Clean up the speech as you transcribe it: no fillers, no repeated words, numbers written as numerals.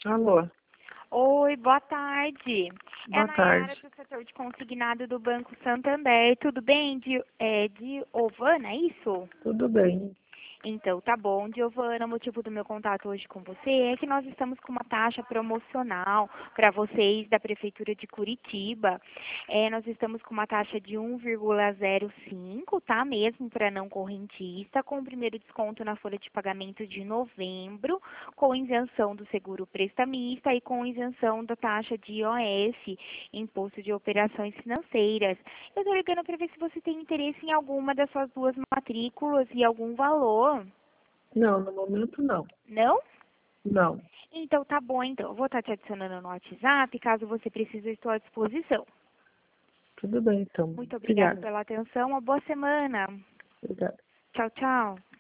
Alô, Oi, boa tarde. É a boa Nayara tarde. do setor de consignado do Banco Santander. Tudo bem, de Ovana, é isso? Tudo bem? Então, tá bom. Giovana, o motivo do meu contato hoje com você é que nós estamos com uma taxa promocional para vocês da Prefeitura de Curitiba. Nós estamos com uma taxa de 1,05, tá? Mesmo para não correntista, com o primeiro desconto na folha de pagamento de novembro, com isenção do seguro prestamista e com isenção da taxa de IOF, Imposto de Operações Financeiras. Eu estou ligando para ver se você tem interesse em alguma das suas duas matrículas e algum valor. Não, no momento não. Não? Não. Então tá bom, então. Eu vou estar te adicionando no WhatsApp, caso você precise, eu estou à disposição. Tudo bem, então. Muito obrigada Obrigada. pela atenção, uma boa semana. Obrigada. Tchau, tchau.